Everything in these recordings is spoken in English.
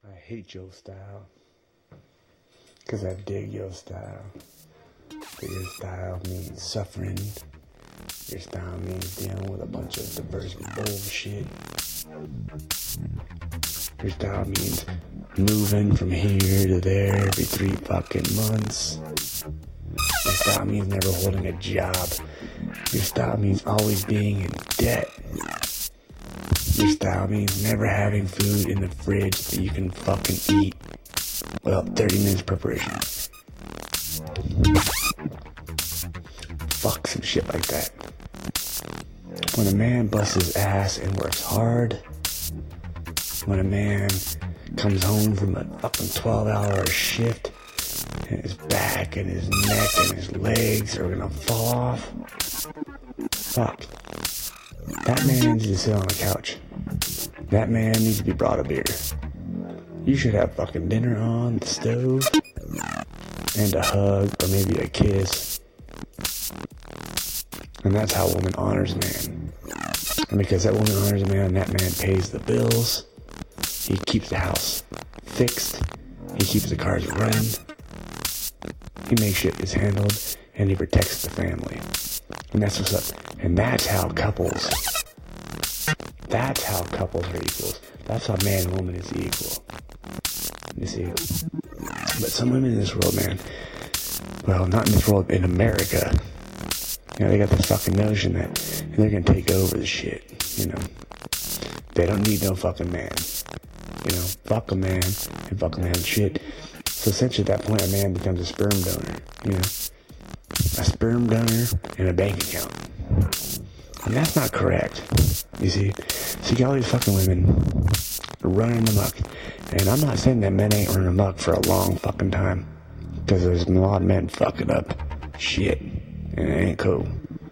I hate your style. Cause I dig your style. But your style means suffering. Your style means dealing with a bunch of diverse bullshit. Your style means moving from here to there every 3 fucking months. Your style means never holding a job. Your style means always being in debt. Your style means never having food in the fridge that you can fucking eat without 30 minutes preparation. Fuck some shit like that. When a man busts his ass and works hard, when a man comes home from a fucking 12-hour shift and his back and his neck and his legs are gonna fall off, fuck. That man needs to sit on the couch. That man needs to be brought a beer. You should have fucking dinner on the stove and a hug or maybe a kiss. And that's how a woman honors a man. And because that woman honors a man, that man pays the bills. He keeps the house fixed. He keeps the cars running. He makes sure it's handled. And he protects the family. And that's what's up. And that's how couples are equals. That's how man and woman is equal. You see? But some women in this world, man, well, not in this world, in America, you know, they got this fucking notion that they're gonna take over the shit, you know. They don't need no fucking man. You know, fuck a man and fuck a man's shit. So essentially at that point, a man becomes a sperm donor, you know. A sperm donor and a bank account. And that's not correct. You see? So you got all these fucking women running amok. And I'm not saying that men ain't running amok for a long fucking time. Because there's a lot of men fucking up shit. And it ain't cool.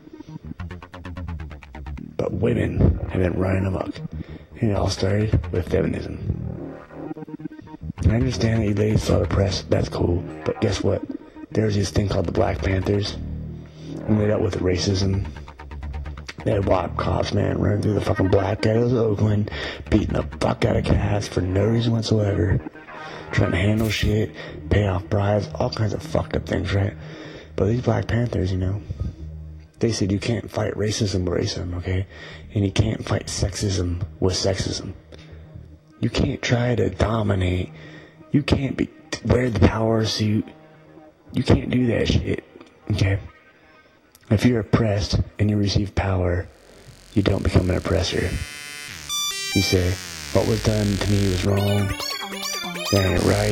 But women have been running amok. And it all started with feminism. I understand that you ladies felt oppressed. That's cool. But guess what? There's this thing called the Black Panthers. And they dealt with racism. They had white cops, man, running through the fucking black ghettos of Oakland, beating the fuck out of cats for no reason whatsoever. Trying to handle shit, pay off bribes, all kinds of fucked up things, right? But these Black Panthers, you know, they said you can't fight racism with racism, okay? And you can't fight sexism with sexism. You can't try to dominate. You can't wear the power suit. You can't do that shit, okay? If you're oppressed and you receive power, you don't become an oppressor. You say, what was done to me was wrong. That ain't right.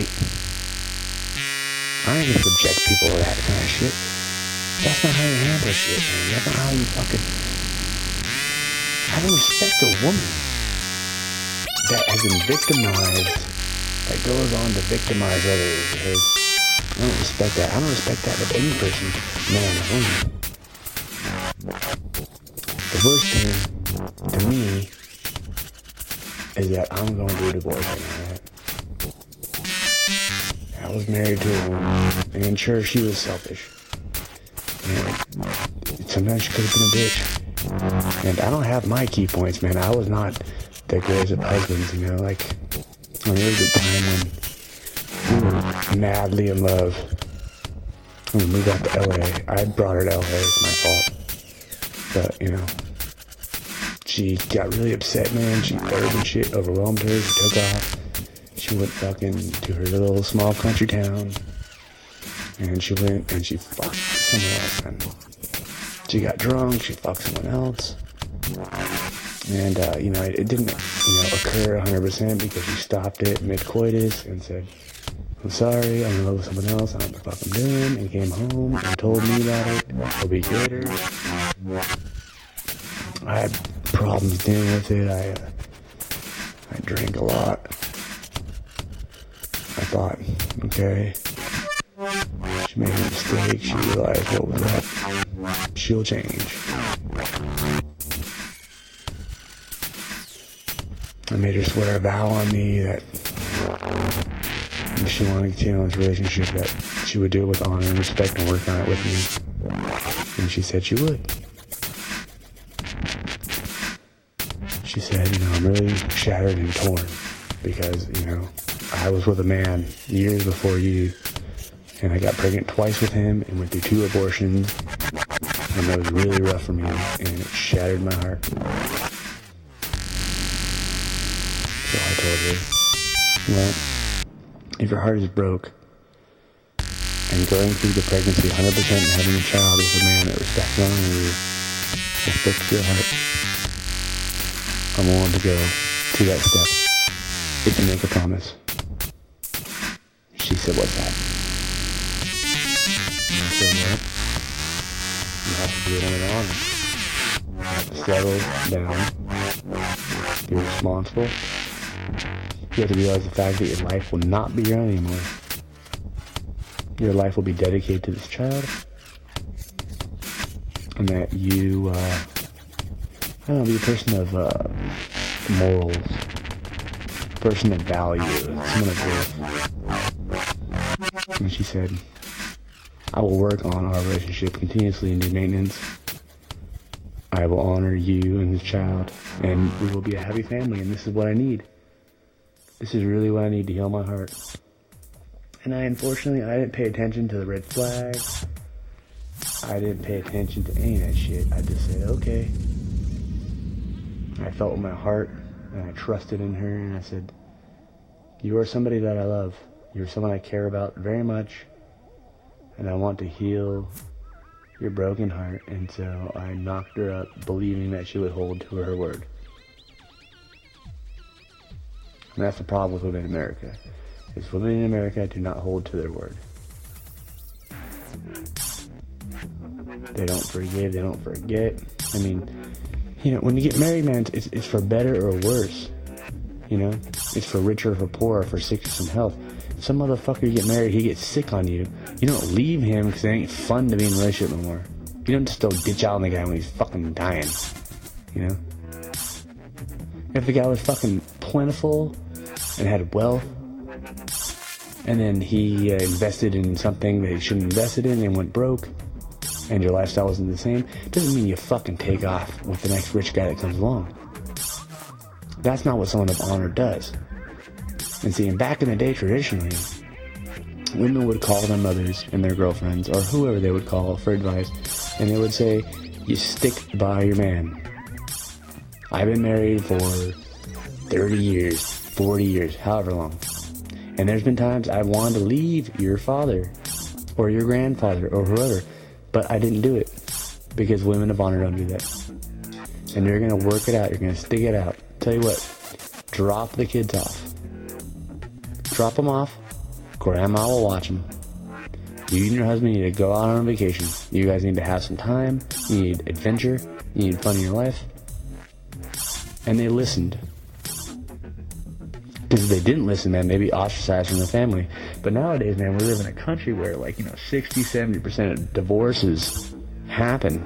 I ain't gonna subject people to that kind of shit. That's not how you handle shit, man. That's not how you fucking... I don't respect a woman that has been victimized, that goes on to victimize others, okay? I don't respect that. I don't respect that with any person, man or woman. The worst thing to me is that I'm going through a divorce right now. I was married to a woman, and sure, she was selfish. And sometimes she could have been a bitch. And I don't have my key points, man. I was not the greatest of husbands, you know, like, I mean, there was a time when we were madly in love. When we moved out to LA, I brought her to LA, it's my fault. But, you know, she got really upset, man. She burned and shit, overwhelmed her, she took off. She went fucking to her little small country town. And she went and she fucked someone else, man. She got drunk, she fucked someone else. And, you know, it didn't, you know, occur 100% because she stopped it mid-coitus and said, I'm sorry, I'm in love with someone else, I don't know what the fuck I'm doing, and came home and told me about it a week later. I had problems dealing with it, I drank a lot. I thought, okay, she made a mistake, she realized what was up, she'll change. I made her swear a vow on me that if she wanted to continue on this relationship, that she would do it with honor and respect and work on it with me. And she said she would. She said, you know, I'm really shattered and torn because, you know, I I was with a man years before you, and I got pregnant twice with him and went through 2 abortions, and that was really rough for me, and it shattered my heart. So I told her, well, if your heart is broke, and going through the pregnancy 100% and having a child with a man that respects not only you, will fix your heart, I'm willing to go to that step if you make a promise. She said, what's that? And I said, well, you have to do it on your own. You have to settle down. Be responsible. You have to realize the fact that your life will not be your own anymore. Your life will be dedicated to this child. And that you, be a person of morals, a person of value, someone of worth. And she said, I will work on our relationship continuously and do maintenance. I will honor you and this child, and we will be a happy family, and this is what I need. This is really what I need to heal my heart. And unfortunately, I didn't pay attention to the red flags. I didn't pay attention to any of that shit. I just said, okay. I felt with my heart, and I trusted in her, and I said, you are somebody that I love. You're someone I care about very much, and I want to heal your broken heart. And so I knocked her up, believing that she would hold to her word. And that's the problem with women in America. Is women in America do not hold to their word. They don't forgive, they don't forget. I mean, when you get married, man, it's for better or worse. It's for richer or for poorer, for sickness and health. Some motherfucker you get married, he gets sick on you. You don't leave him because it ain't fun to be in a relationship no more. You don't just go ditch out on the guy when he's fucking dying. If the guy was fucking plentiful and had wealth, and then he invested in something that he shouldn't have invested in and went broke, and your lifestyle wasn't the same, doesn't mean you fucking take off with the next rich guy that comes along. That's not what someone of honor does. And see, back in the day, traditionally, women would call their mothers and their girlfriends, or whoever they would call for advice, and they would say, you stick by your man. I've been married for 30 years, 40 years, however long. And there's been times I wanted to leave your father, or your grandfather, or whoever, but I didn't do it, because women of honor don't do that. And you're going to work it out, you're going to stick it out. Tell you what, drop the kids off. Drop them off, grandma will watch them. You and your husband need to go out on a vacation. You guys need to have some time, you need adventure, you need fun in your life. And they listened. Because if they didn't listen, man, they'd be ostracized from the family. But nowadays, man, we live in a country where, 60-70% of divorces happen,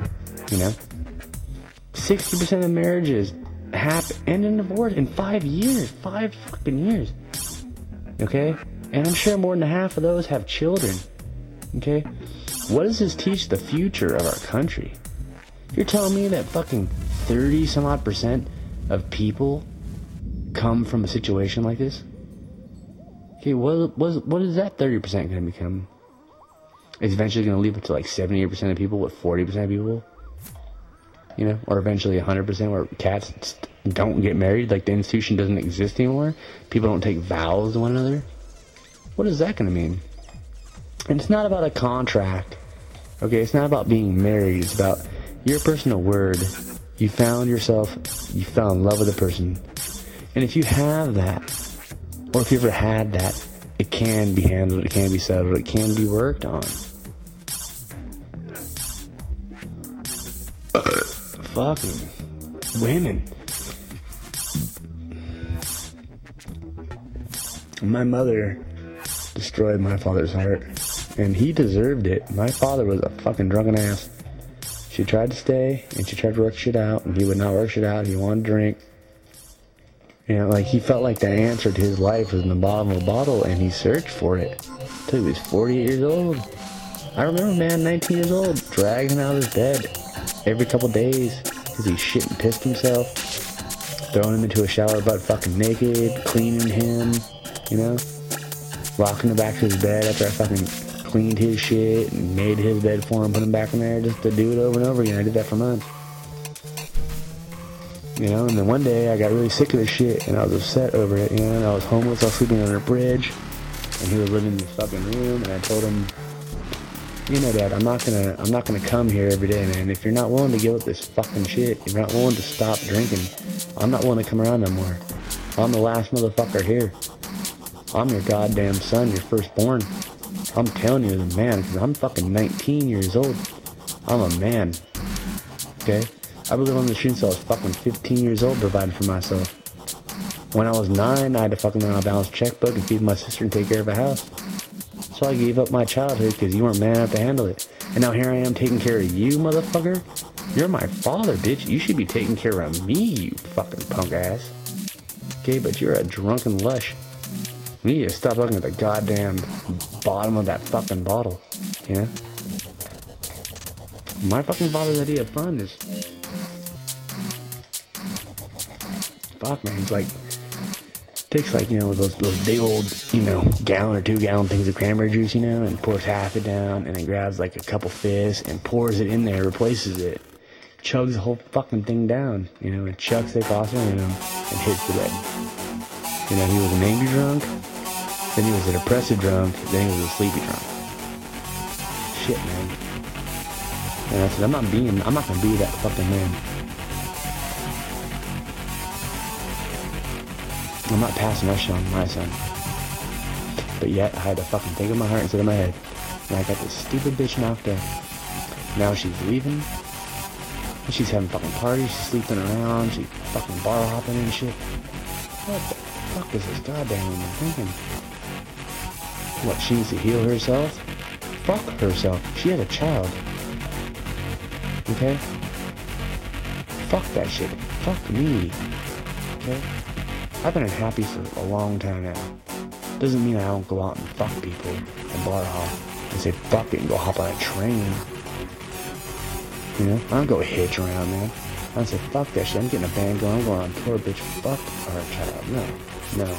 60% of marriages end in divorce in 5 years. 5 fucking years. Okay? And I'm sure more than half of those have children. Okay? What does this teach the future of our country? You're telling me that fucking 30-some-odd% of people come from a situation like this? Okay, what is that 30% going to become? It's eventually going to leave it to 78% of people with 40% of people? Or eventually 100% where cats don't get married, the institution doesn't exist anymore? People don't take vows to one another? What is that going to mean? And it's not about a contract. Okay, it's not about being married. It's about your personal word. You fell in love with a person. And if you have that, or if you ever had that, it can be handled, it can be settled, it can be worked on. Fucking women. My mother destroyed my father's heart, and he deserved it. My father was a fucking drunken ass. She tried to stay, and she tried to work shit out, and he would not work shit out. He wanted to drink. He felt like the answer to his life was in the bottom of a bottle, and he searched for it until he was 48 years old. I remember, man, 19 years old, dragged him out of his bed every couple days because he shit and pissed himself, throwing him into a shower butt fucking naked, cleaning him, rocking him back to his bed after I fucking cleaned his shit and made his bed for him, put him back in there just to do it over and over again. I did that for months. You know, and then one day I got really sick of this shit and I was upset over it, you know, and I was homeless, I was sleeping under a bridge, and he was living in this fucking room, and I told him, you know, Dad, I'm not gonna come here every day, man. If you're not willing to give up this fucking shit, if you're not willing to stop drinking, I'm not willing to come around no more. I'm the last motherfucker here. I'm your goddamn son, your firstborn. I'm telling you as a man, because I'm fucking 19 years old. I'm a man. Okay? I've been living on the street since I was fucking 15 years old, providing for myself. When I was 9, I had to fucking learn how to balance a checkbook and feed my sister and take care of a house. So I gave up my childhood because you weren't man enough to handle it. And now here I am taking care of you, motherfucker. You're my father, bitch. You should be taking care of me, you fucking punk ass. Okay, but you're a drunken lush. You need to stop looking at the goddamn bottom of that fucking bottle. Yeah? My fucking father's idea of fun is... Fuck, man. It's like... Takes like, you know, those big old, you know, gallon or 2 gallon things of cranberry juice, you know, and pours half it down, and then grabs like a couple fists and pours it in there, replaces it, chugs the whole fucking thing down, you know, and chucks it across the room and hits the bed. You know, he was an angry drunk, then he was a depressive drunk, then he was a sleepy drunk. Shit, man. And I said, I'm not gonna be that fucking man. I'm not passing that shit on to my son. But yet, I had to fucking think of my heart instead of my head. And I got this stupid bitch knocked up. Now she's leaving. And she's having fucking parties. She's sleeping around. She's fucking bar hopping and shit. What the fuck is this goddamn woman thinking? What, she needs to heal herself? Fuck herself. She has a child. Okay? Fuck that shit. Fuck me. Okay? I've been unhappy for a long time now. Doesn't mean I don't go out and fuck people and bar hop and say fuck it and go hop on a train. You know? I don't go hitch around, man. I don't say fuck that shit. I'm getting a band going. I'm going on tour, bitch. Fuck our child. No.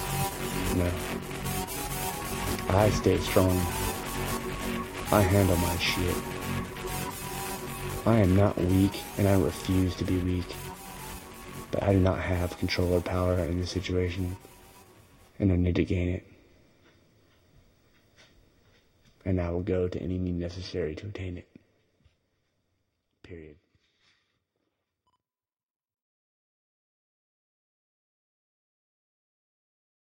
I stay strong. I handle my shit. I am not weak, and I refuse to be weak. But I do not have control or power in this situation, and I need to gain it. And I will go to any means necessary to attain it. Period.